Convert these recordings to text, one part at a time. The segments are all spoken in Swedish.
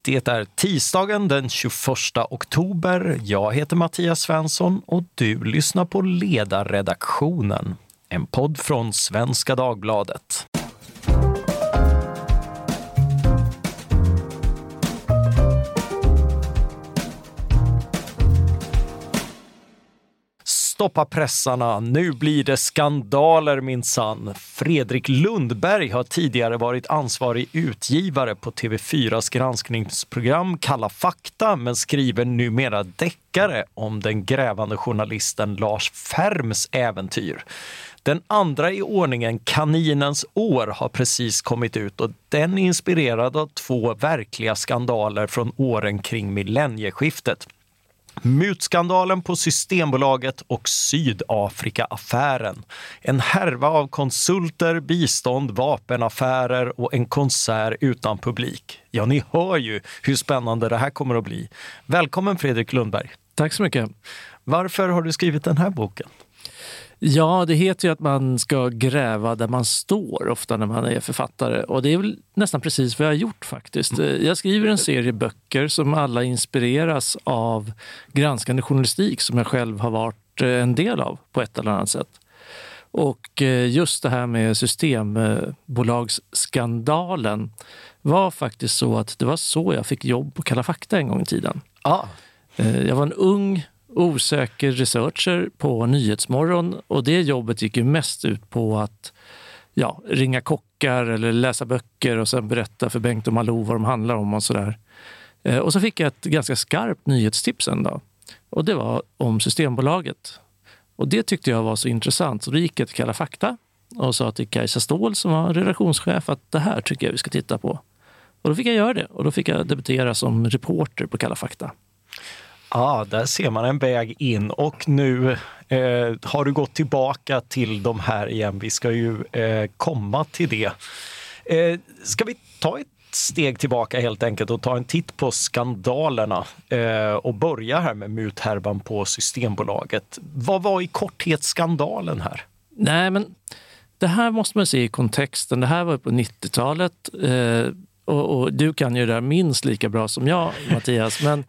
Det är tisdagen den 21 oktober. Jag heter Mattias Svensson och du lyssnar på Ledarredaktionen. En podd från Svenska Dagbladet. Stoppa pressarna, nu blir det skandaler minsann. Fredrik Lundberg har tidigare varit ansvarig utgivare på TV4s granskningsprogram Kalla fakta, men skriver numera deckare om den grävande journalisten Lars Färms äventyr. Den andra i ordningen, Kaninens år, har precis kommit ut och den är inspirerad av två verkliga skandaler från åren kring millennieskiftet. Mutskandalen på Systembolaget och Sydafrika-affären. En härva av konsulter, bistånd, vapenaffärer och en konsert utan publik. Ja, ni hör ju hur spännande det här kommer att bli. Välkommen Fredrik Lundberg. Tack så mycket. Varför har du skrivit den här boken? Ja, det heter ju att man ska gräva där man står ofta när man är författare. Och det är väl nästan precis vad jag har gjort faktiskt. Jag skriver en serie böcker som alla inspireras av granskande journalistik som jag själv har varit en del av på ett eller annat sätt. Och just det här med Systembolagsskandalen var faktiskt så att det var så jag fick jobb på Kalla fakta en gång i tiden. Jag var en ung osäker researcher på Nyhetsmorgon och det jobbet gick ju mest ut på att ringa kockar eller läsa böcker och sen berätta för Bengt och Malou vad de handlar om och sådär. Och så fick jag ett ganska skarpt nyhetstips en dag och det var om Systembolaget. Och det tyckte jag var så intressant så då gick jag till Kalla fakta och sa till Kajsa Ståhl som var redaktionschef att det här tycker jag vi ska titta på. Och då fick jag göra det och då fick jag debutera som reporter på Kalla fakta. Ja, där ser man en väg in och nu har du gått tillbaka till de här igen. Vi ska ju komma till det. Ska vi ta ett steg tillbaka helt enkelt och ta en titt på skandalerna och börja här med muthärvan på Systembolaget. Vad var i korthet skandalen här? Nej, men det här måste man se i kontexten. Det här var på 90-talet och du kan ju det där minst lika bra som jag, Mattias, men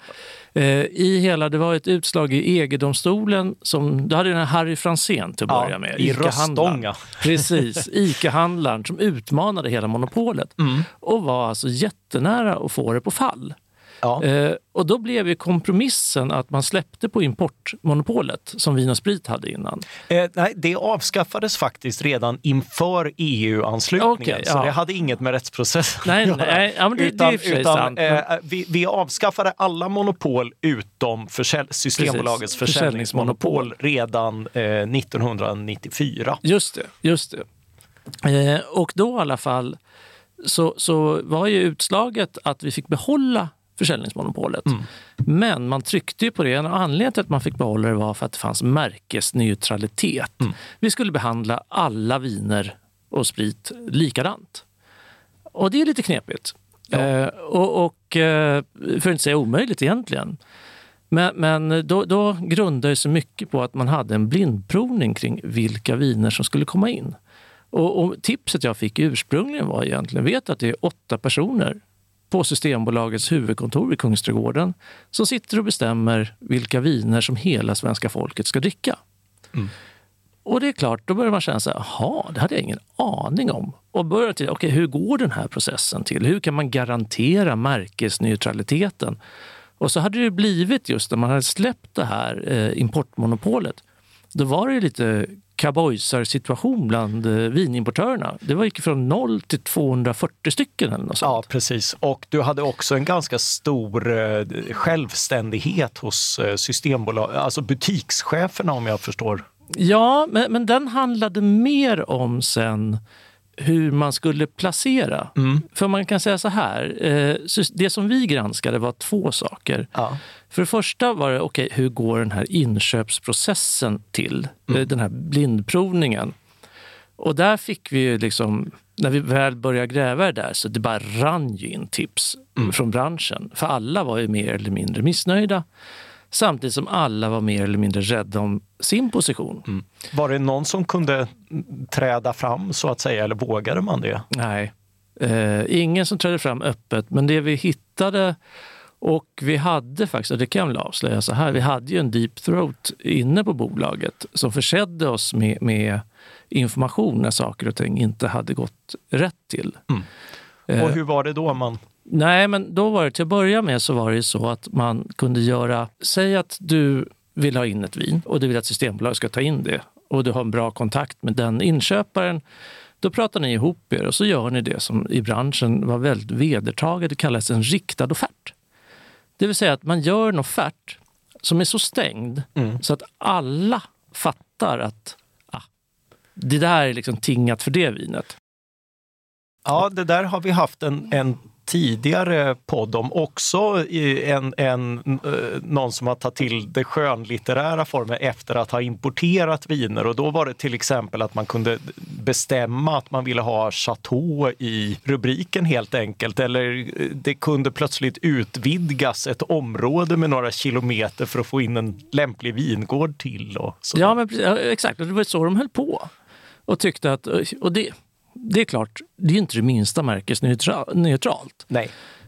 det var ett utslag i EG-domstolen som, du hade den här Harry Franzén till att börja med. I Röstånga. Precis, ICA-handlaren som utmanade hela monopolet och var alltså jättenära att få det på fall. Ja. Och då blev ju kompromissen att man släppte på importmonopolet som Vin och Sprit hade innan. Nej, det avskaffades faktiskt redan inför EU-anslutningen. Så det hade inget med rättsprocessen att göra. Nej, men det är sant. Vi avskaffade alla monopol utom Systembolagets försäljningsmonopol redan 1994. Just det. Och då i alla fall så var ju utslaget att vi fick behålla försäljningsmonopolet. Men man tryckte ju på det. En anledning till att man fick behålla det var för att det fanns märkesneutralitet. Vi skulle behandla alla viner och sprit likadant. Och det är lite knepigt. Ja. Och för att inte säga omöjligt egentligen. Men då grundade det sig mycket på att man hade en blindprovning kring vilka viner som skulle komma in. Och tipset jag fick ursprungligen var egentligen, vet att det är 8 personer på Systembolagets huvudkontor i Kungsträdgården som sitter och bestämmer vilka viner som hela svenska folket ska dricka. Och det är klart, då börjar man känna så här, det hade jag ingen aning om. Och börjar till, hur går den här processen till? Hur kan man garantera märkesneutraliteten? Och så hade det blivit just när man hade släppt det här importmonopolet. Då var det lite cowboysar-situation bland vinimportörerna. Det var gick från 0 till 240 stycken eller något sånt. Ja, precis. Och du hade också en ganska stor självständighet hos Systembolag, alltså butikscheferna om jag förstår. Ja, men den handlade mer om sen hur man skulle placera. För man kan säga så här, det som vi granskade var 2 saker. Ja. För det första var det, hur går den här inköpsprocessen till? Den här blindprovningen. Och där fick vi ju liksom, när vi väl började gräva det där så det bara rann ju in tips från branschen. För alla var ju mer eller mindre missnöjda. Samtidigt som alla var mer eller mindre rädda om sin position. Var det någon som kunde träda fram så att säga, eller vågade man det? Nej, Ingen som trädde fram öppet, men det vi hittade, och vi hade faktiskt, och det kan jag väl avslöja så här, vi hade ju en Deep Throat inne på bolaget som försedde oss med information när saker och ting inte hade gått rätt till. Och hur var det då? Nej, men då var det till att börja med så var det så att man kunde göra, säg att du vill ha in ett vin och du vill att Systembolaget ska ta in det och du har en bra kontakt med den inköparen. Då pratar ni ihop er och så gör ni det som i branschen var väldigt vedertaget. Det kallas en riktad offert. Det vill säga att man gör en offert som är så stängd så att alla fattar att det där är liksom tingat för det vinet. Ja, det där har vi haft en tidigare podd om också, någon som har tagit till det skönlitterära former efter att ha importerat viner, och då var det till exempel att man kunde bestämma att man ville ha Chateau i rubriken helt enkelt, eller det kunde plötsligt utvidgas ett område med några kilometer för att få in en lämplig vingård till. Och så. Ja, men exakt, och det var så de höll på och tyckte att, och det är klart, det är inte det minsta märkesneutralt. Nej.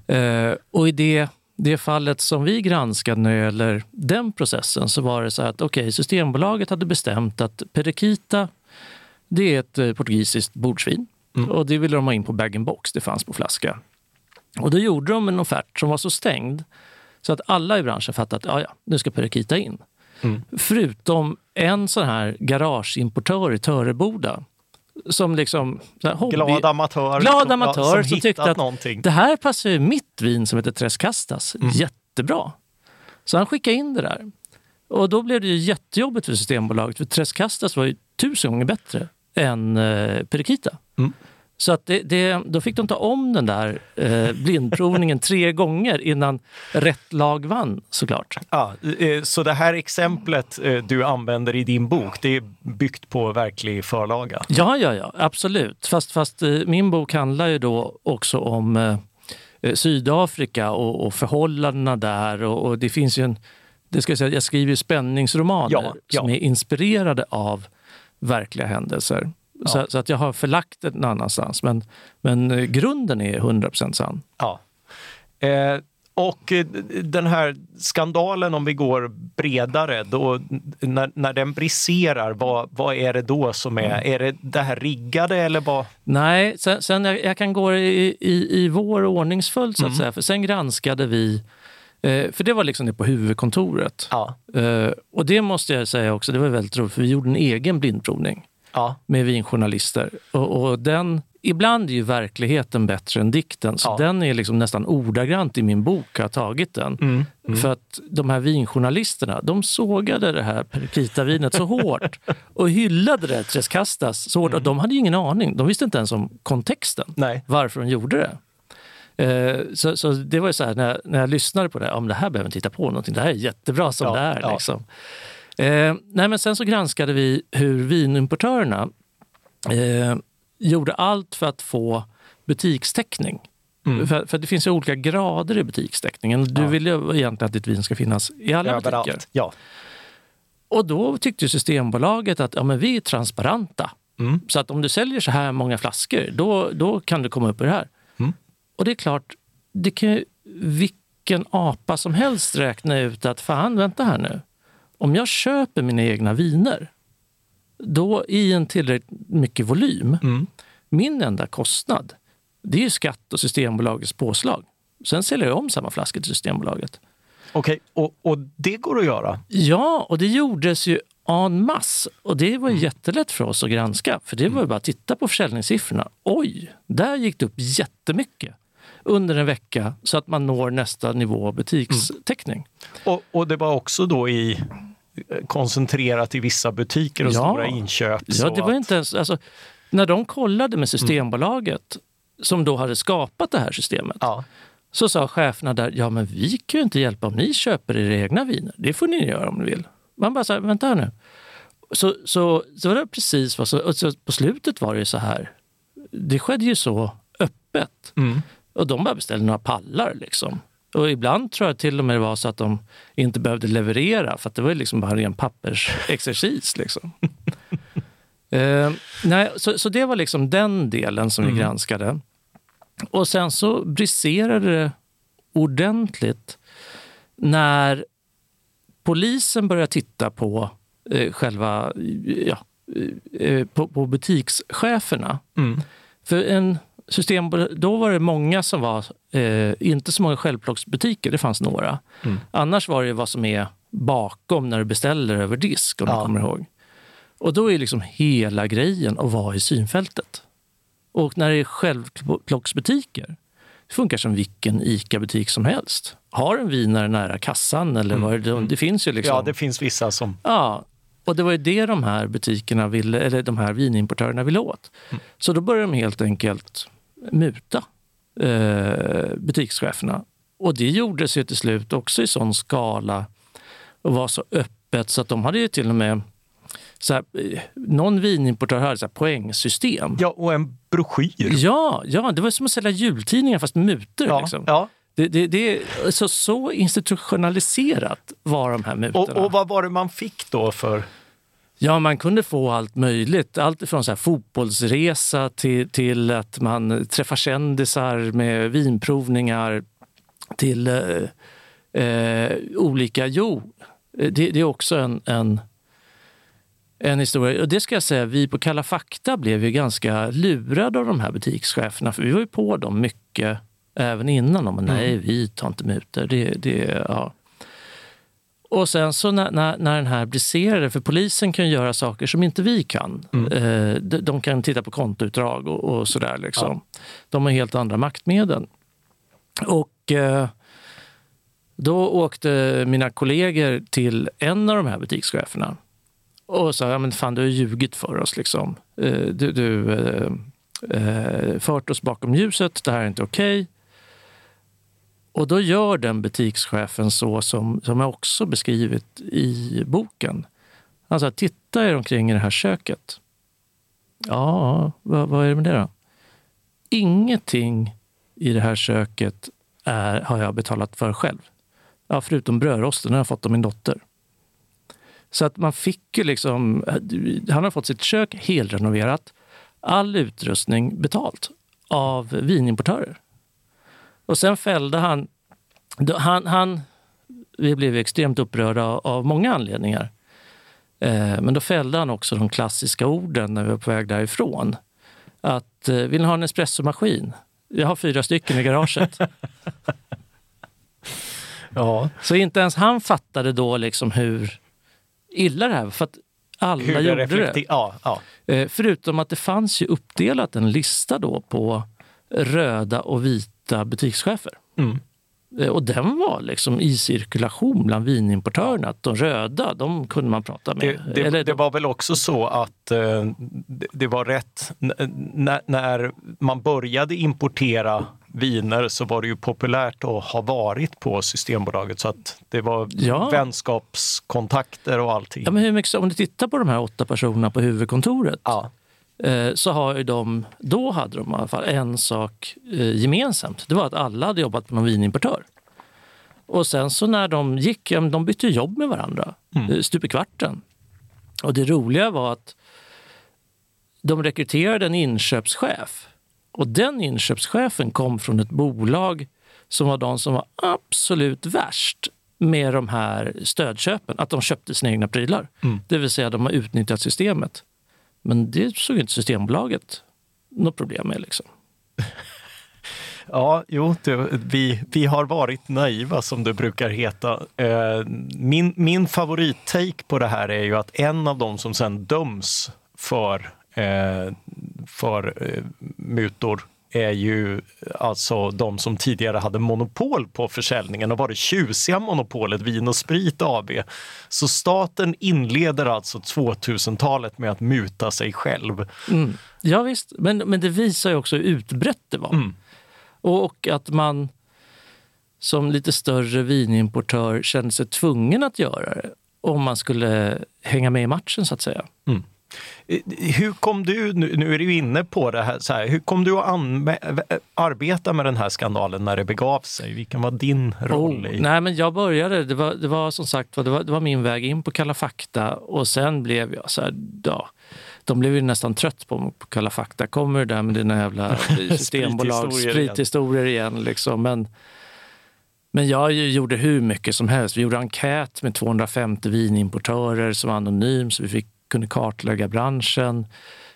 Och i det fallet som vi granskade när det gäller den processen så var det så att Systembolaget hade bestämt att Periquita, det är ett portugisiskt bordsvin. Och det ville de ha in på bag-in-box, det fanns på flaska. Och då gjorde de en offert som var så stängd så att alla i branschen fattade att nu ska Periquita in. Förutom en sån här garageimportör i Töreboda som liksom glad amatör som tyckte att någonting. Det här passar ju mitt vin som heter Tres Castas jättebra. Så han skickade in det där. Och då blev det ju jättejobbigt för Systembolaget, för Tres Castas var ju 1000 gånger bättre än Periquita. Så att då fick de ta om den där blindprovningen 3 gånger innan rätt lag vann, såklart. Ja, så det här exemplet du använder i din bok, det är byggt på verklig förlaga? Ja, absolut. Fast min bok handlar ju då också om Sydafrika och förhållandena där. Och det finns ju jag skriver ju spänningsromaner som är inspirerade av verkliga händelser. Så att jag har förlagt det någon annanstans. Men grunden är 100% sann. Ja. Och den här skandalen, om vi går bredare, då, när den briserar, vad är det då som är det här riggade eller vad? Nej, sen jag kan gå i vår ordningsföljd så att säga. För sen granskade vi, för det var liksom det på huvudkontoret. Ja. Och det måste jag säga också, det var väldigt roligt, för vi gjorde en egen blindprovning. Ja. Med vinjournalister. Och den, ibland är ju verkligheten bättre än dikten. Så den är liksom nästan ordagrant i min bok, jag har tagit den. För att de här vinjournalisterna, de sågade det här Periquita-vinet så hårt och hyllade det Tres Castas så hårt. Och de hade ju ingen aning. De visste inte ens om kontexten. Nej. Varför de gjorde det. Så det var ju så här, när jag lyssnade på det, om det här behöver titta på någonting. Det här är jättebra som det är liksom. Men sen så granskade vi hur vinimportörerna gjorde allt för att få butikstäckning. För det finns ju olika grader i butikstäckningen. Du vill ju egentligen att ditt vin ska finnas i alla butiker. Ja. Och då tyckte Systembolaget att men vi är transparenta. Så att om du säljer så här många flaskor, då kan du komma upp i det här. Och det är klart, det kan ju vilken apa som helst räkna ut att fan, vänta här nu. Om jag köper mina egna viner, då i en tillräckligt mycket volym, min enda kostnad, det är ju skatt och Systembolagets påslag. Sen säljer jag om samma flaskor till Systembolaget. Okej, och det går att göra? Ja, och det gjordes ju en masse. Och det var jättelätt för oss att granska. För det var ju bara att titta på försäljningssiffrorna. Oj, där gick det upp jättemycket under en vecka så att man når nästa nivå av butikstäckning. Och det var också då koncentrerat i vissa butiker och stora inköp. Ja, det var inte ens, alltså, när de kollade med Systembolaget som då hade skapat det här systemet, så sa cheferna där, men vi kan ju inte hjälpa om ni köper era egna viner. Det får ni göra om ni vill. Man bara sa, vänta här nu. Så var det precis vad så på slutet var det så här. Det skedde ju så öppet. Och de bara beställde några pallar liksom. Och ibland tror jag till och med det var så att de inte behövde leverera, för att det var liksom bara en pappersexercis liksom. Så det var liksom den delen som vi granskade. Och sen så briserade det ordentligt när polisen började titta på på butikscheferna. För då var det många som var, inte så många självplocksbutiker, det fanns några. Annars var det vad som är bakom när du beställer över disk, om du kommer ihåg. Och då är liksom hela grejen att vara i synfältet. Och när det är självplocksbutiker, det funkar som vilken ICA-butik som helst. Har en vinare nära kassan eller vad det finns ju liksom. Ja, det finns vissa som... Ja, och det var ju det de här butikerna ville, eller de här vinimportörerna ville åt. Så då började de helt enkelt muta butikscheferna. Och det gjordes ju till slut också i sån skala och var så öppet så att de hade ju till och med så här, någon vinimportör hade så här poängsystem. Ja, och en broschyr. Ja, det var som att sälja jultidningar fast med mutor. Ja, liksom. ja. Det är så institutionaliserat var de här mutorna. Och vad var det man fick då för... Ja, man kunde få allt möjligt. Allt ifrån så här fotbollsresa till att man träffar kändisar med vinprovningar till olika... Det är också en historia. Och det ska jag säga, vi på Kalla fakta blev ju ganska lurade av de här butikscheferna. För vi var ju på dem mycket även innan. Men nej, vi tar inte mutor. Ja. Och sen så när den här briserade, för polisen kan göra saker som inte vi kan. De kan titta på kontoutdrag och sådär liksom. Ja. De har helt andra maktmedel. Och då åkte mina kollegor till en av de här butikscheferna och sa, ja men fan, du har ljugit för oss liksom. Du fört oss bakom ljuset, det här är inte okej. Och då gör den butikschefen så som jag också beskrivit i boken. Han sa, titta er omkring i det här köket. Ja, vad är det med det då? Ingenting i det här köket har jag betalat för själv. Ja, förutom brödrosten har jag fått av min dotter. Så att man fick ju liksom, han har fått sitt kök helrenoverat, all utrustning betalt av vinimportörer. Och sen fällde han vi blev extremt upprörda av många anledningar. Men då fällde han också de klassiska orden när vi var på väg därifrån. Att, vill ni ha en espressomaskin? Jag har 4 stycken i garaget. Ja. Så inte ens han fattade då liksom hur illa det här var. För att alla gjorde det. Ja. Förutom att det fanns ju uppdelat en lista då på röda och vita butikschefer. Och den var liksom i cirkulation bland vinimportörerna. Att de röda, de kunde man prata med. Det var väl också så att det var rätt... När man började importera viner så var det ju populärt att ha varit på Systembolaget. Så att det var vänskapskontakter och allting. Ja, men hur mycket, om du tittar på de här 8 personerna på huvudkontoret... Ja. Så har ju då hade de i alla fall en sak gemensamt. Det var att alla hade jobbat på någon vinimportör. Och sen så när de gick, de bytte jobb med varandra stup i kvarten. Och det roliga var att de rekryterade en inköpschef. Och den inköpschefen kom från ett bolag som var de som var absolut värst med de här stödköpen. Att de köpte sina egna prylar. Det vill säga de har utnyttjat systemet. Men det såg inte Systembolaget något problem med liksom. Ja, vi har varit naiva som det brukar heta. Min favorittake på det här är ju att en av dem som sen döms för mutor är ju alltså de som tidigare hade monopol på försäljningen och var det tjusiga monopolet Vin och Sprit AB. Så staten inleder alltså 2000-talet med att muta sig själv. Ja visst, men det visar ju också hur utbrett det var. Och att man som lite större vinimportör kände sig tvungen att göra det om man skulle hänga med i matchen så att säga. Hur kom du, nu är du inne på det här, så här, hur kom du att arbeta med den här skandalen när det begav sig? Vilken var din roll i? Nej, men jag började, det var som sagt, det var min väg in på Kalla fakta och sen blev jag så här, de blev ju nästan trött på Kalla fakta. Kommer det där med dina jävla sprithistorier igen liksom. Men jag gjorde hur mycket som helst. Vi gjorde enkät med 250 vinimportörer som var anonym så vi kunde kartlägga branschen.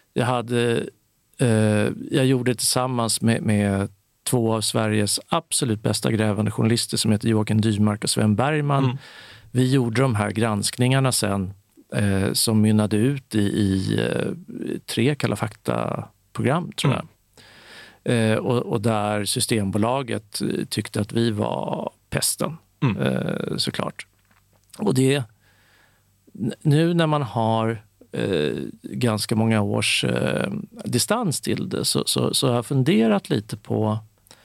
Jag gjorde tillsammans med 2 av Sveriges absolut bästa grävande journalister som heter Joakim Dymark och Sven Bergman. Vi gjorde de här granskningarna sen som mynnade ut i 3 Kalla fakta-program tror jag. Och där Systembolaget tyckte att vi var pesten, såklart. Och det, nu när man har ganska många års distans till det så har jag funderat lite på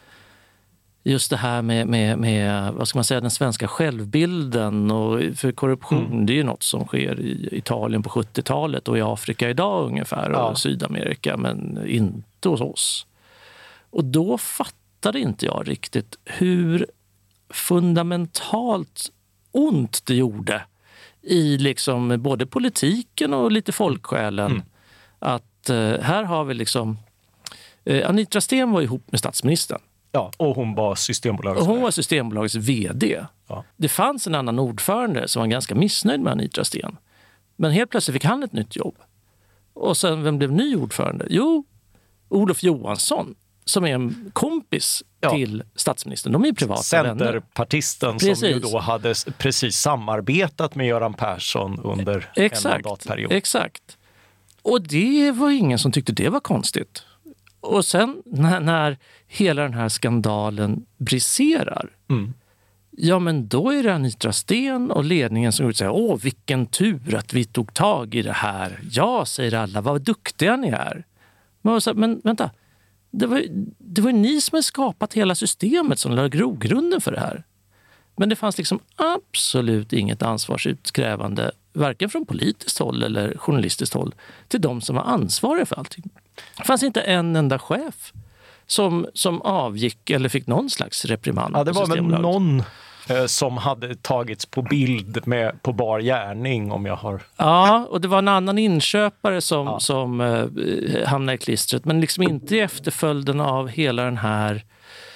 just det här med vad ska man säga, den svenska självbilden och för korruption, det är ju något som sker i Italien på 70-talet och i Afrika idag ungefär och Sydamerika, men inte hos oss. Och då fattade inte jag riktigt hur fundamentalt ont det gjorde i liksom både politiken och lite folksjälen. Att här har vi liksom Anitra Sten var ihop med statsministern. Ja, och hon var Systembolagets vd. Ja. Det fanns en annan ordförande som var ganska missnöjd med Anitra Sten. Men helt plötsligt fick han ett nytt jobb. Och sen, vem blev ny ordförande? Jo, Olof Johansson, som är en kompis till statsministern. De är privata vänner. Centerpartisten som ju då hade precis samarbetat med Göran Persson under en mandatperiod. Exakt. Och det var ingen som tyckte det var konstigt. Och sen när hela den här skandalen briserar, ja men då är det Anitra Sten och ledningen som går ut och säger åh vilken tur att vi tog tag i det här. Ja, säger alla, vad duktiga ni är. Men vänta, det var ni som har skapat hela systemet som lade grogrunden för det här. Men det fanns liksom absolut inget ansvarsutkrävande, varken från politiskt håll eller journalistiskt håll, till de som var ansvariga för allting. Det fanns inte en enda chef som avgick eller fick någon slags reprimand. Ja, det var väl någon som hade tagits på bild på bar gärning om jag har... Ja, och det var en annan inköpare som hamnade i klistret, men liksom inte i efterföljden av hela den här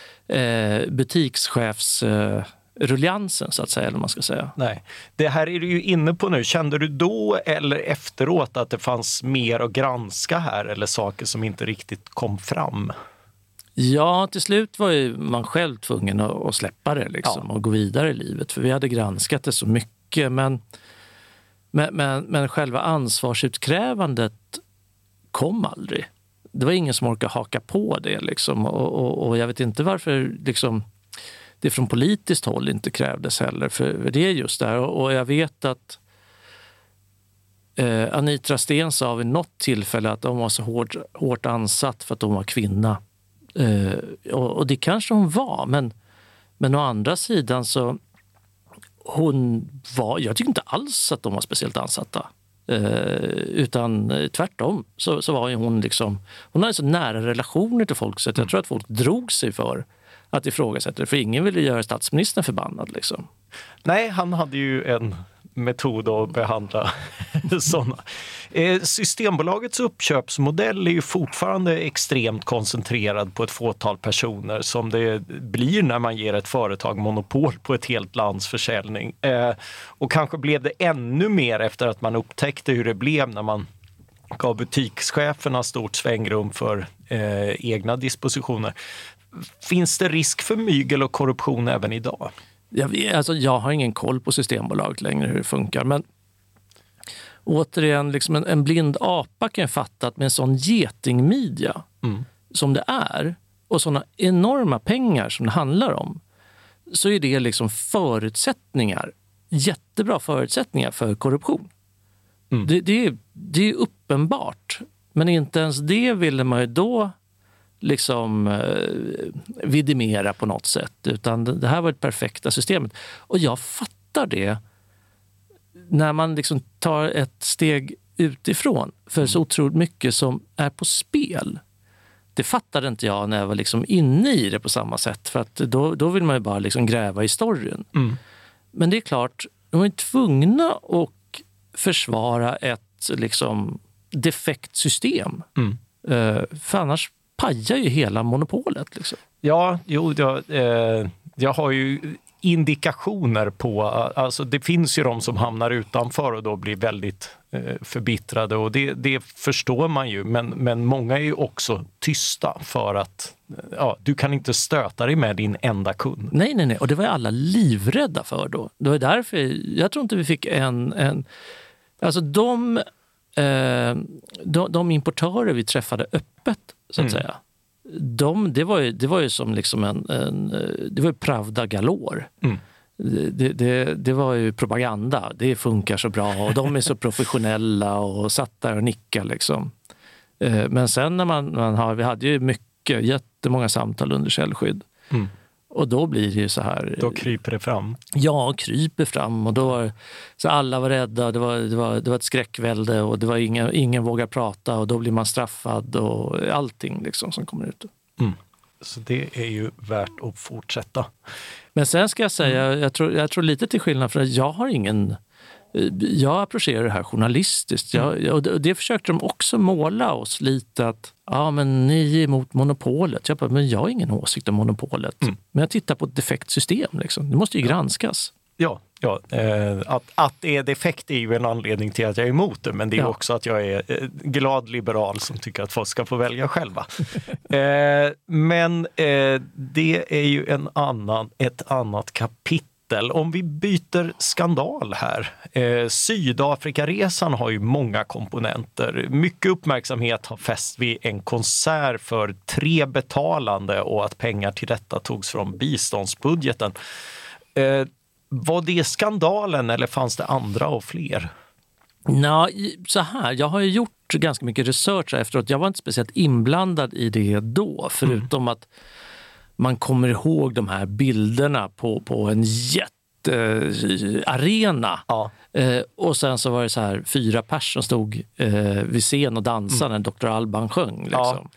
butikschefsruljansen så att säga, eller man ska säga. Nej, det här är du ju inne på nu. Kände du då eller efteråt att det fanns mer att granska här eller saker som inte riktigt kom fram? Ja, till slut var ju man själv tvungen att släppa det liksom, och gå vidare i livet. För vi hade granskat det så mycket. Men själva ansvarsutkrävandet kom aldrig. Det var ingen som orkade haka på det. Liksom. Och jag vet inte varför liksom, det från politiskt håll inte krävdes heller. För det är just där. Och jag vet att Anitra Sten sa vid något tillfälle att de var så hårt ansatt för att de var kvinna. Och det kanske hon var, men å andra sidan så jag tycker inte alls att de var speciellt ansatta, utan tvärtom så var ju hon liksom, hon hade så nära relationer till folk så att jag tror att folk drog sig för att ifrågasätta det, för ingen ville göra statsministern förbannad liksom. Nej, han hade ju en metod att behandla sådana. Systembolagets uppköpsmodell är ju fortfarande extremt koncentrerad på ett fåtal personer som det blir när man ger ett företag monopol på ett helt lands försäljning. Och kanske blev det ännu mer efter att man upptäckte hur det blev när man gav butikscheferna stort svängrum för egna dispositioner. Finns det risk för mygel och korruption även idag? Jag har ingen koll på Systembolaget längre hur det funkar, men återigen, liksom en blind apa kan fatta att med en sån getingmedia som det är och såna enorma pengar som det handlar om, så är det liksom jättebra förutsättningar för korruption. Det är uppenbart, men inte ens det ville man ju då liksom vidimera på något sätt, utan det här var ett perfekta systemet. Och jag fattar det när man liksom tar ett steg utifrån för så otroligt mycket som är på spel. Det fattade inte jag när jag var liksom inne i det på samma sätt, för att då vill man ju bara liksom gräva i storyn. Men det är klart, de är tvungna att försvara ett liksom defekt system. För annars pajar ju hela monopolet. Liksom. Ja, jag har ju indikationer på, alltså det finns ju de som hamnar utanför och då blir väldigt förbittrade och det förstår man ju, men många är ju också tysta för att du kan inte stöta dig med din enda kund. Nej, och det var ju alla livrädda för då. Det var därför, jag tror inte vi fick alltså de importörer vi träffade öppet, så att säga, det var ju som liksom det var ju Pravda galore. Det var ju propaganda. Det funkar så bra och de är så professionella och satt där och nickade liksom. Men sen när vi hade ju jättemånga samtal under källskydd. Och då blir det ju så här. Då kryper det fram. Ja, kryper fram och då så alla var rädda. Det var ett skräckvälde och det var ingen vågar prata och då blir man straffad och allting liksom som kommer ut. Så det är ju värt att fortsätta. Men sen ska jag säga, jag tror lite till skillnad för att jag approcherar det här journalistiskt. Och det försökte de också måla oss lite att men ni är emot monopolet. Jag bara, men jag har ingen åsikt om monopolet. Men jag tittar på ett defekt system. Liksom. Det måste ju granskas. Ja, att det är defekt är ju en anledning till att jag är emot det, men det är också att jag är glad liberal som tycker att folk ska få välja själva. Men det är ju ett annat kapitel. Om vi byter skandal här. Sydafrikaresan har ju många komponenter. Mycket uppmärksamhet har fäst vid en konsert för 3 betalande och att pengar till detta togs från biståndsbudgeten. Var det skandalen eller fanns det andra och fler? Så här, jag har ju gjort ganska mycket research efteråt. Jag var inte speciellt inblandad i det då, förutom att man kommer ihåg de här bilderna på en jättearena. Och sen så var det så här 4 personer som stod vid scen och dansade när Dr. Alban sjöng. Liksom.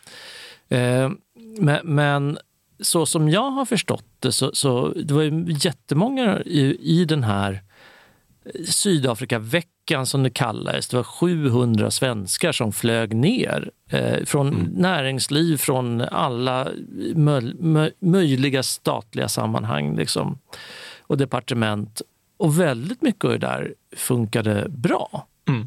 Men så som jag har förstått det så det var ju jättemånga i den här Sydafrika-veckan som det kallades. Det var 700 svenskar som flög ner från näringsliv, från alla möjliga statliga sammanhang liksom, och departement. Och väldigt mycket av det där funkade bra.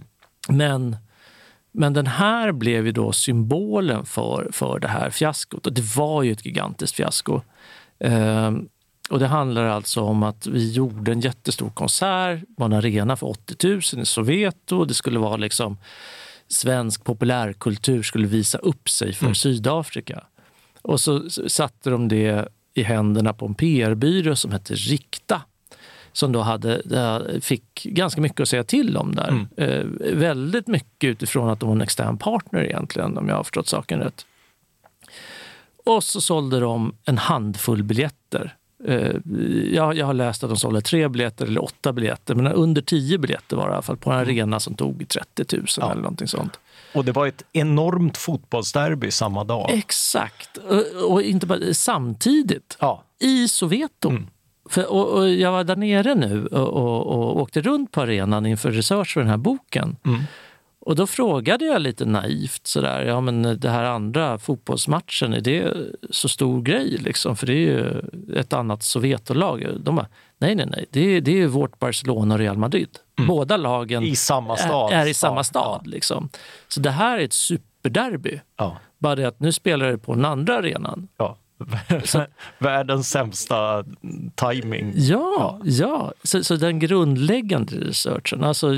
Men den här blev ju då symbolen för det här fiaskot. Och det var ju ett gigantiskt fiasko. Och det handlar alltså om att vi gjorde en jättestor konsert på en arena för 80 000 i Soweto. Det skulle vara liksom svensk populärkultur skulle visa upp sig för Sydafrika. Och så satte de det i händerna på en PR-byrå som hette Rikta. Som då fick ganska mycket att säga till om där. Väldigt mycket utifrån att de var en extern partner egentligen, om jag har förstått saken rätt. Och så sålde de en handfull biljetter. Jag har läst att de sålde 3 biljetter eller 8 biljetter, men under 10 biljetter var det i alla fall på en arena som tog 30 000 eller någonting sånt. Och det var ett enormt fotbollsderby samma dag. Exakt. Och inte bara samtidigt. I Soweto. Och jag var där nere nu och åkte runt på arenan inför research för den här boken. Och då frågade jag lite naivt sådär, men det här andra fotbollsmatchen, är det så stor grej liksom? För det är ju ett annat Soweto-lag. De bara, nej. Det är ju vårt Barcelona och Real Madrid. Båda lagen i samma stad. Är i samma stad. Liksom. Så det här är ett superderby. Bara det att nu spelar det på den andra arenan. Världens sämsta timing. Ja. Så den grundläggande researchen. Alltså,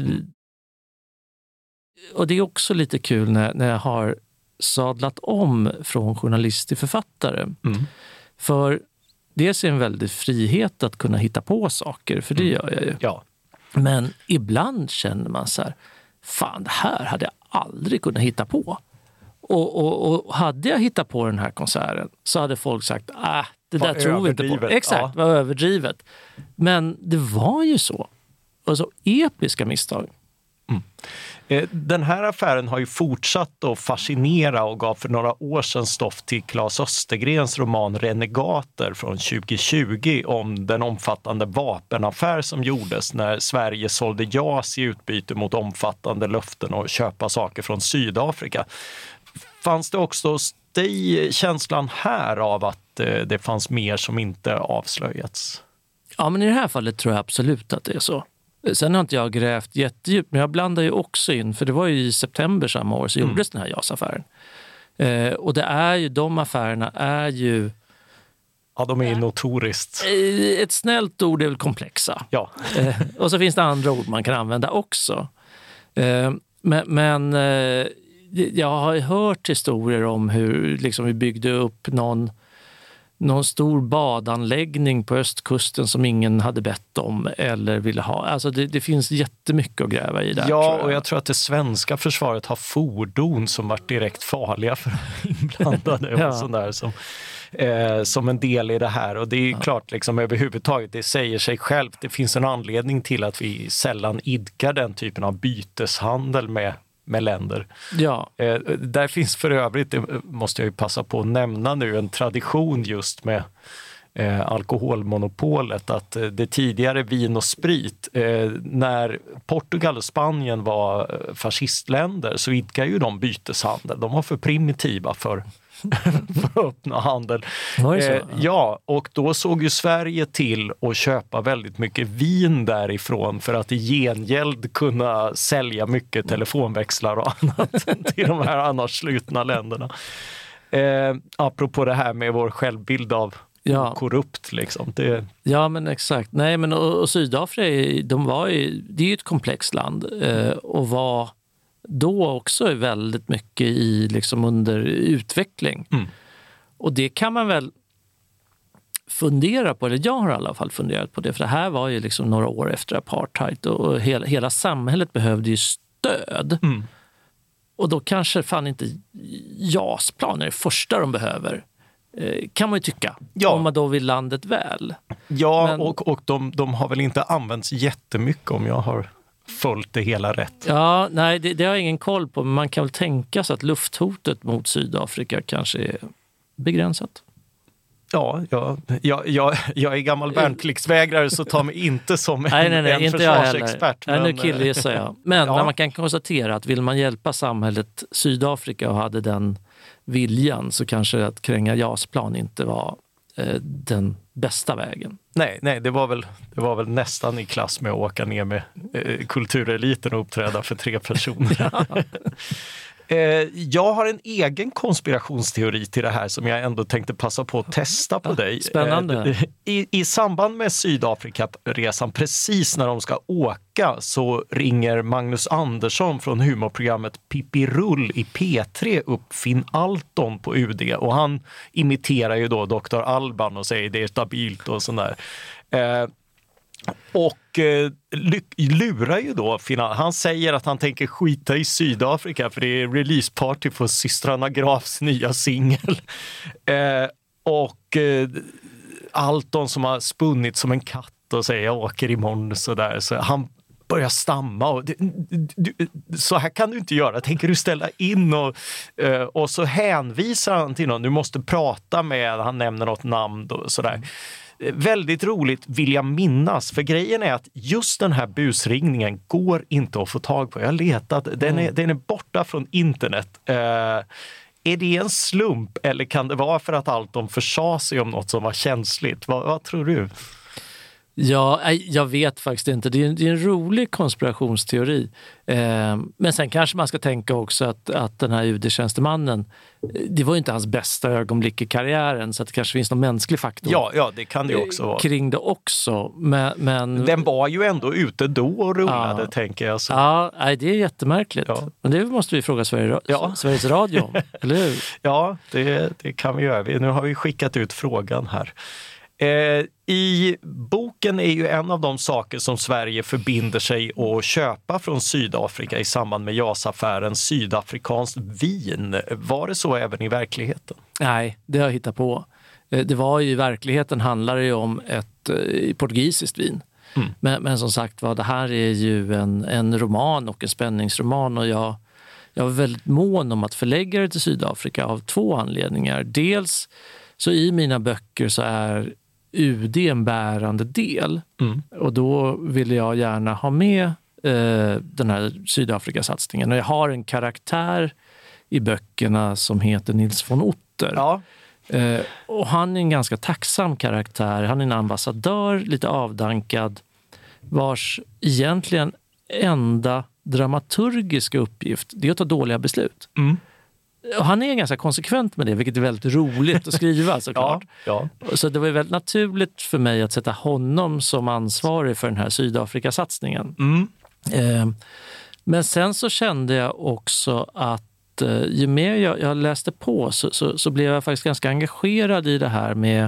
och det är också lite kul när jag har sadlat om från journalist till författare. För dels är det en väldigt frihet att kunna hitta på saker, för det gör jag ju. Men ibland känner man så här, fan, det här hade jag aldrig kunnat hitta på. Och hade jag hittat på den här konserten så hade folk sagt, det där tror vi inte på. Exakt, var överdrivet. Men det var ju så. Alltså episka misstag. Den här affären har ju fortsatt att fascinera och gav för några år sedan stoff till Claes Östergrens roman Renegater från 2020 om den omfattande vapenaffär som gjordes när Sverige sålde JAS i utbyte mot omfattande löften och köpa saker från Sydafrika. Fanns det också hos dig känslan här av att det fanns mer som inte avslöjats? Ja, men i det här fallet tror jag absolut att det är så. Sen har inte jag grävt jättedjupt, men jag blandar ju också in, för det var ju i september samma år så gjordes den här JAS-affären. Och det är ju, de affärerna är ju... Ja, de är ju notoriskt. Ett snällt ord är väl komplexa. Ja. Och så finns det andra ord man kan använda också. Men jag har hört historier om hur liksom, vi byggde upp någon stor badanläggning på östkusten som ingen hade bett om eller ville ha. Alltså det finns jättemycket att gräva i där. Ja, och jag tror att det svenska försvaret har fordon som varit direkt farliga för inblandade och sådär som en del i det här. Och det är klart liksom överhuvudtaget, det säger sig självt. Det finns en anledning till att vi sällan idkar den typen av byteshandel med länder. Ja. Där finns för övrigt, det måste jag ju passa på att nämna nu, en tradition just med alkoholmonopolet, att det tidigare vin och sprit, när Portugal och Spanien var fascistländer så idkar ju de byteshandel. De var för primitiva för att öppna handel. Ja, och då såg ju Sverige till att köpa väldigt mycket vin därifrån för att i gengäld kunna sälja mycket telefonväxlar och annat till de här annars slutna länderna. Apropå det här med vår självbild av korrupt liksom. Ja, men exakt. Nej, men och Sydafrika, det är ju ett komplext land och var då också väldigt mycket i liksom under utveckling. Och det kan man väl fundera på, eller jag har i alla fall funderat på det, för det här var ju liksom några år efter apartheid och hela samhället behövde ju stöd. Och då kanske fan inte JAS-plan är det första de behöver. Kan man ju tycka, om man då vill landet väl. Ja, men, och de har väl inte använts jättemycket om jag har följt det hela rätt. Ja, nej, det har jag ingen koll på, men man kan väl tänka sig att lufthotet mot Sydafrika kanske är begränsat. Ja, jag är gammal värnpliktsvägrare så tar mig inte som en inte försvarsexpert. Nej, nu killgissar jag. Men man kan konstatera att vill man hjälpa samhället Sydafrika och hade den viljan så kanske att kränga JAS-plan inte var den bästa vägen. Nej, det var väl nästan i klass med att åka ner med kultureliten och uppträda för 3 personer. Jag har en egen konspirationsteori till det här som jag ändå tänkte passa på att testa på dig. Spännande. I samband med Sydafrika-resan, precis när de ska åka, så ringer Magnus Andersson från humorprogrammet Pippi Rull i P3 upp Finn Alton på UD. Och han imiterar ju då Dr. Alban och säger det är stabilt och sådär. Och lurar ju då han säger att han tänker skita i Sydafrika för det är releaseparty för systrarna Grafs nya singel. Alton som har spunnit som en katt och säger jag åker imorgon sådär, så han börjar stamma och så här kan du inte göra, tänker du ställa in och så hänvisar han till någon, du måste prata med, han nämner något namn och sådär. Väldigt roligt vill jag minnas, för grejen är att just den här busringningen går inte att få tag på. Jag har letat, den är borta från internet. Är det en slump eller kan det vara för att Alton försade sig om något som var känsligt? Vad tror du? Ja, jag vet faktiskt inte. Det är en rolig konspirationsteori. Men sen kanske man ska tänka också att den här UD-tjänstemannen, det var ju inte hans bästa ögonblick i karriären, så att det kanske finns någon mänsklig faktor. Ja, det kan det också vara. Kring det också. Men den var ju ändå ute då och rullade, tänker jag. Så. Ja, det är jättemärkligt. Ja. Men det måste vi fråga Sveriges Radio om, eller hur? Ja, det kan vi göra. Nu har vi skickat ut frågan här. I boken är ju en av de saker som Sverige förbinder sig att köpa från Sydafrika i samband med JAS-affären sydafrikanskt vin. Var det så även i verkligheten? Nej, det har jag hittat på. Det var ju i verkligheten handlar det ju om ett portugisiskt vin. Men som sagt det här är ju en roman och en spänningsroman, och jag var väldigt mån om att förlägga det till Sydafrika av 2 anledningar. Dels så i mina böcker så är UD en bärande del, och då ville jag gärna ha med den här Sydafrikasatsningen. Och jag har en karaktär i böckerna som heter Nils von Otter. Ja. Och han är en ganska tacksam karaktär. Han är en ambassadör, lite avdankad, vars egentligen enda dramaturgiska uppgift det är att ta dåliga beslut. Och han är ganska konsekvent med det, vilket är väldigt roligt att skriva såklart. Ja. Så det var väldigt naturligt för mig att sätta honom som ansvarig för den här Sydafrikasatsningen. Men sen så kände jag också att ju mer jag läste på så blev jag faktiskt ganska engagerad i det här med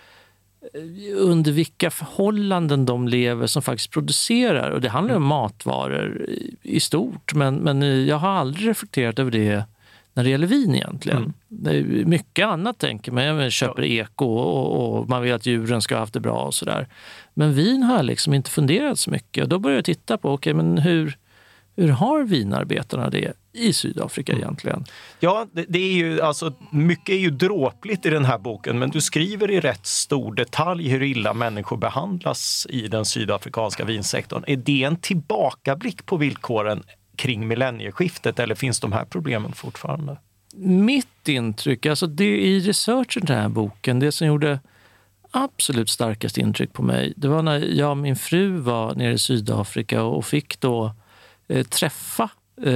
under vilka förhållanden de lever som faktiskt producerar. Och det handlar om matvaror i stort, men jag har aldrig reflekterat över det när det gäller vin egentligen. Det är mycket annat tänker man. Jag köper eko och man vill att djuren ska ha haft det bra och sådär. Men vin har jag liksom inte funderat så mycket. Och då började jag titta på men hur har vinarbetarna det i Sydafrika egentligen? Ja, det är ju alltså mycket är ju dråpligt i den här boken, men du skriver i rätt stor detalj hur illa människor behandlas i den sydafrikanska vinsektorn. Är det en tillbakablick på villkoren kring millennieskiftet, eller finns de här problemen fortfarande? Mitt intryck, alltså det i researchen till den här boken, det som gjorde absolut starkast intryck på mig, det var när jag och min fru var nere i Sydafrika och fick då träffa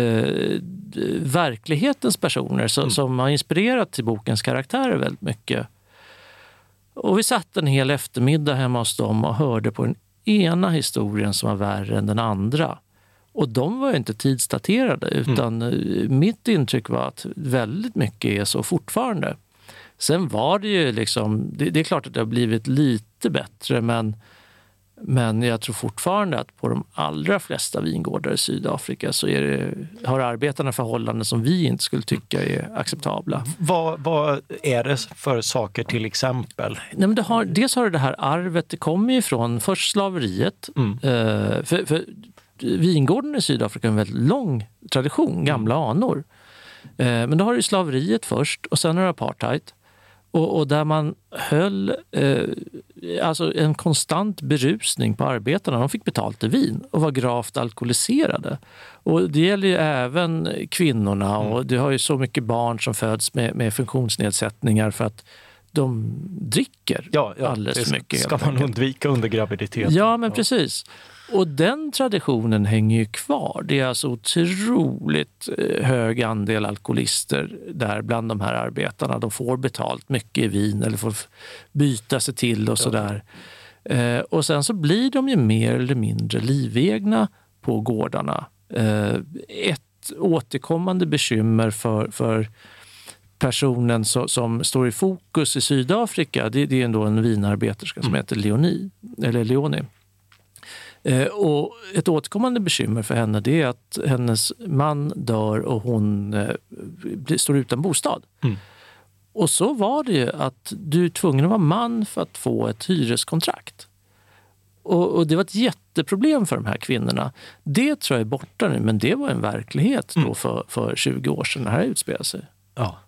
verklighetens personer som har inspirerat till bokens karaktärer väldigt mycket. Och vi satt en hel eftermiddag hemma hos dem och hörde på den ena historien som var värre än den andra. Och de var ju inte tidsdaterade, utan mitt intryck var att väldigt mycket är så fortfarande. Sen var det ju liksom, det är klart att det har blivit lite bättre, men jag tror fortfarande att på de allra flesta vingårdar i Sydafrika så har arbetarna förhållanden som vi inte skulle tycka är acceptabla. Vad är det för saker till exempel? Nej, men dels har det här arvet, det kommer ju från först slaveriet. För vingården i Sydafrika har en väldigt lång tradition, gamla anor. Men då har du slaveriet först och sen har du apartheid. Och där man höll alltså en konstant berusning på arbetarna. De fick betalt i vin och var gravt alkoholiserade. Och det gäller ju även kvinnorna. Och det har ju så mycket barn som föds med funktionsnedsättningar för att de dricker alldeles för mycket. Ska man undvika under graviditeten. Ja, men precis. Och den traditionen hänger ju kvar. Det är alltså otroligt hög andel alkoholister där bland de här arbetarna. De får betalt mycket i vin eller får byta sig till och sådär. Och sen så blir de ju mer eller mindre livegna på gårdarna. Ett återkommande bekymmer för personen som står i fokus i Sydafrika, det är ändå en vinarbeterska som heter Leonie. Och ett återkommande bekymmer för henne, det är att hennes man dör och hon står utan bostad. Och så var det ju att du är tvungen att vara man för att få ett hyreskontrakt. Och det var ett jätteproblem för de här kvinnorna. Det tror jag är borta nu, men det var en verklighet då för 20 år sedan när det här utspelade sig. Ja,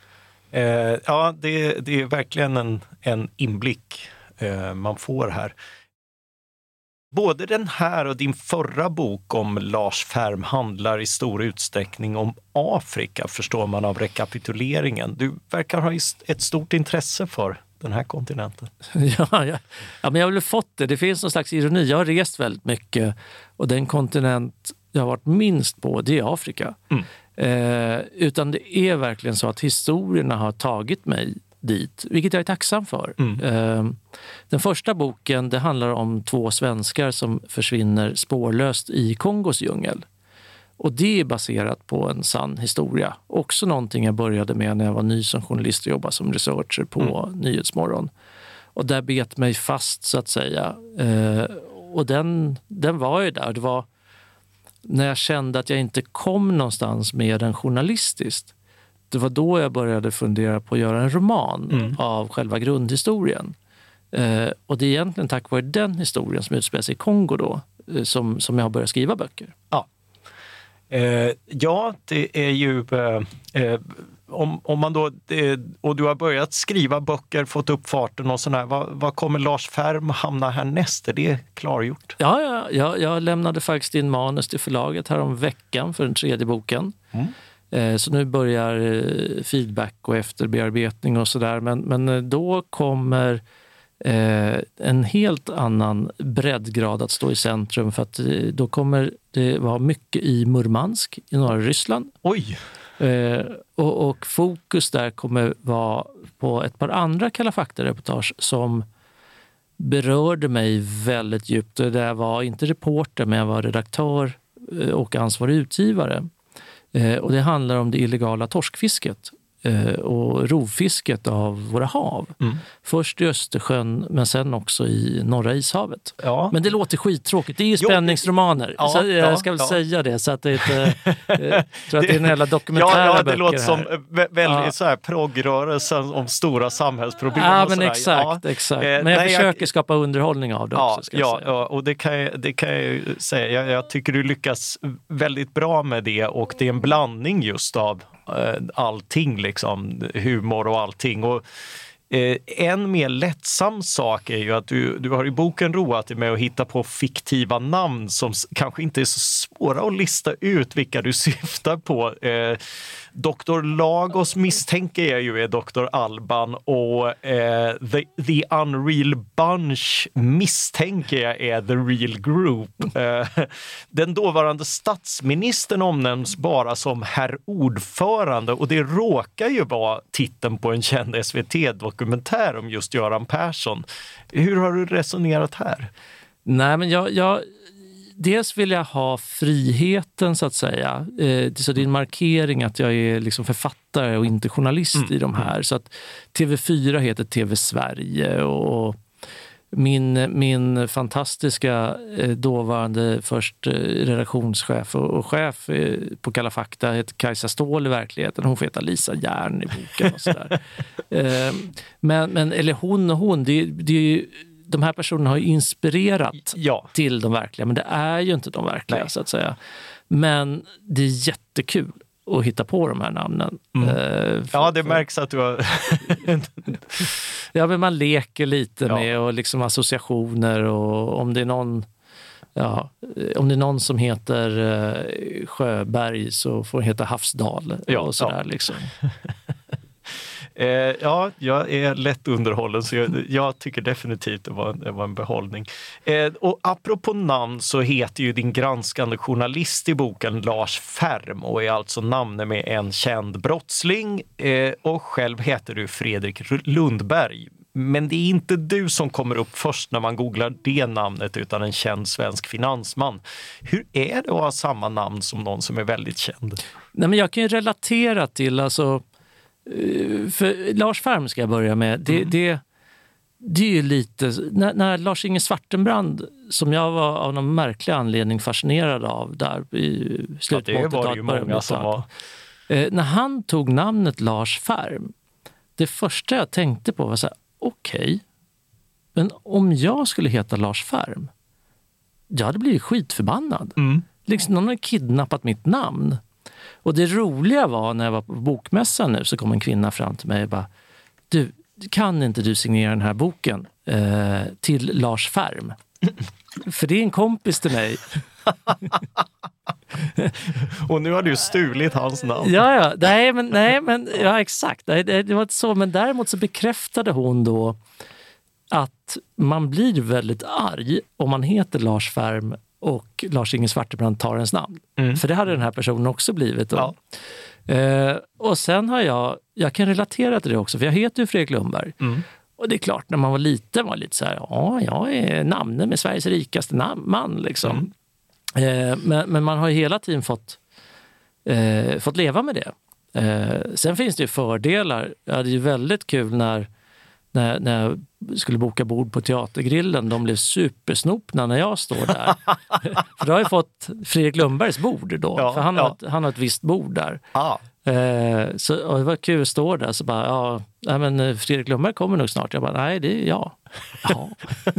det är verkligen en inblick man får här. Både den här och din förra bok om Lars Färm handlar i stor utsträckning om Afrika, förstår man av rekapituleringen. Du verkar ha ett stort intresse för den här kontinenten. Ja, men jag har väl fått det. Det finns någon slags ironi. Jag har rest väldigt mycket och den kontinent jag har varit minst på, det är Afrika. Utan det är verkligen så att historierna har tagit mig dit, vilket jag är tacksam för. Den första boken, det handlar om 2 svenskar som försvinner spårlöst i Kongos djungel. Och det är baserat på en sann historia. Också någonting jag började med när jag var ny som journalist och jobbade som researcher på Nyhetsmorgon. Och där bet mig fast så att säga. Och den var ju där. Det var när jag kände att jag inte kom någonstans med den journalistiskt. Det var då jag började fundera på att göra en roman av själva grundhistorien. Och det är egentligen tack vare den historien som utspelar sig i Kongo då som jag har börjat skriva böcker. Ja. Ja, det är ju... Om man då, och du har börjat skriva böcker, fått upp farten och sådär, vad kommer Lars Färm hamna härnäst? Är det klargjort? Ja, jag lämnade faktiskt in manus till förlaget här om veckan för den 3:e boken. Så nu börjar feedback och efterbearbetning och sådär. Men då kommer en helt annan breddgrad att stå i centrum, för att då kommer det vara mycket i Murmansk i norra Ryssland. Oj! Och fokus där kommer vara på ett par andra Kalla fakta-reportage som berörde mig väldigt djupt. Där jag var inte reporter, men jag var redaktör och ansvarig utgivare. Och det handlar om det illegala torskfisket och rovfisket av våra hav. Först i Östersjön, men sen också i Norra ishavet. Ja. Men det låter skittråkigt. Det är ju spänningsromaner. Ja, så jag ska väl säga det, så att det inte... tror att det är en jävla dokumentära böcker. Det låter som väldigt så här progrörelsen om stora samhällsproblem. Ja, och men exakt. Men jag försöker skapa underhållning av det också, ska jag säga. Och det kan jag ju säga. Jag tycker du lyckas väldigt bra med det, och det är en blandning just av allting, liksom, humor och allting. Och en mer lättsam sak är ju att du har i boken roat dig med att hitta på fiktiva namn som kanske inte är så svåra att lista ut vilka du syftar på. Dr. Lagos misstänker jag ju är Dr. Alban, och The Unreal Bunch misstänker jag är The Real Group. Den dåvarande statsministern omnämns bara som herr ordförande, och det råkar ju vara titeln på en känd SVT-dokumentär om just Göran Persson. Hur har du resonerat här? Nej, men jag dels vill jag ha friheten, så att säga. Så det är en markering att jag är liksom författare och inte journalist i de här. Så att TV4 heter TV Sverige, och min fantastiska dåvarande först redaktionschef och chef på Kalla fakta heter Kajsa Ståhl i verkligheten. Hon får heta Lisa Järn i boken och sådär. Men eller hon, det är ju, de här personerna har ju inspirerat till de verkliga, men det är ju inte de verkliga, så att säga. Men det är jättekul att hitta på de här namnen. Det märks att du har... Ja, men man leker lite med och liksom associationer, och om det är någon som heter Sjöberg så får hon heta Havsdal och sådär liksom. Jag är lätt underhållen, så jag tycker definitivt det var en behållning. Och apropå namn så heter ju din granskande journalist i boken Lars Färm, och är alltså namne med en känd brottsling, och själv heter du Fredrik Lundberg. Men det är inte du som kommer upp först när man googlar det namnet, utan en känd svensk finansman. Hur är det att ha samma namn som någon som är väldigt känd? Nej, men jag kan ju relatera till, alltså, för Lars Färm ska jag börja med. Det är ju lite... När Lars-Inge Svartenbrand, som jag var av någon märklig anledning fascinerad av där i slutet av 80-talet. När han tog namnet Lars Färm, det första jag tänkte på var så här: okej, men om jag skulle heta Lars Färm, jag hade blivit skitförbannad. Liksom någon har kidnappat mitt namn. Och det roliga var, när jag var på bokmässan nu, så kom en kvinna fram till mig och bara: du, kan inte du signera den här boken till Lars Färm? För det är en kompis till mig. Och nu har du stulit hans namn. Ja. Nej, men ja, exakt. Det var inte så, men däremot så bekräftade hon då att man blir väldigt arg om man heter Lars Färm och Lars-Inge Svartenbrand tar ens namn. För det hade den här personen också blivit då. Och sen har jag kan relatera till det också, för jag heter ju Fredrik Lundberg. Och det är klart, när man var liten var lite så här: jag är namne med Sveriges rikaste man liksom. Men man har ju hela tiden fått leva med det. Sen finns det ju fördelar. Jag hade ju väldigt kul när jag skulle boka bord på Teatergrillen. De blev supersnopna när jag står där. För då har jag fått Fredrik Lundbergs bord då. För han har ett visst bord där. Och det var kul att stå där så bara, men Fredrik Lundberg kommer nog snart. Jag bara, nej det är jag. Ja.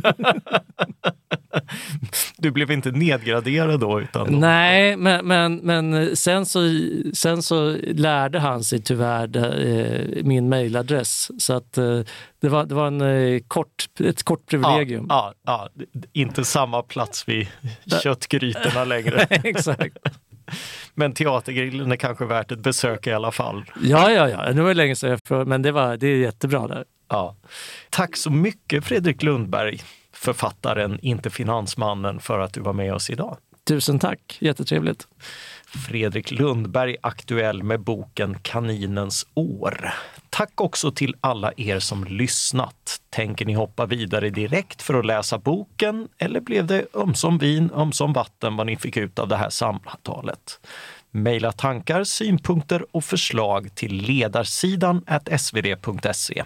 Du blev inte nedgraderad då? Nej, men sen så lärde han sig tyvärr min mejladress. Så att det var ett kort privilegium. Ja, inte samma plats vid köttgrytorna längre. Exakt. Men Teatergrillen är kanske värt ett besök i alla fall. Ja. Nu var det länge sedan men det är jättebra där. Ja. Tack så mycket Fredrik Lundberg, författaren, inte finansmannen, för att du var med oss idag. Tusen tack, jättetrevligt. Fredrik Lundberg, aktuell med boken Kaninens år. Tack också till alla er som lyssnat. Tänker ni hoppa vidare direkt för att läsa boken, eller blev det ömsom vin, ömsom vatten vad ni fick ut av det här samtalet? Maila tankar, synpunkter och förslag till ledarsidan@svd.se.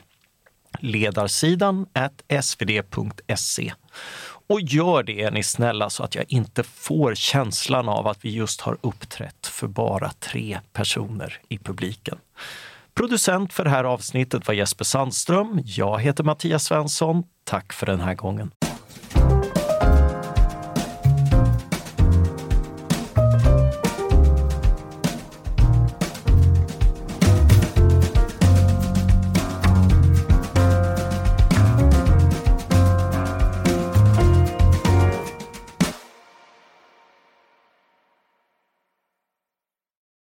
ledarsidan@svd.se. Och gör det, är ni snälla, så att jag inte får känslan av att vi just har uppträtt för bara 3 personer i publiken. Producent för det här avsnittet var Jesper Sandström. Jag heter Mattias Svensson. Tack för den här gången.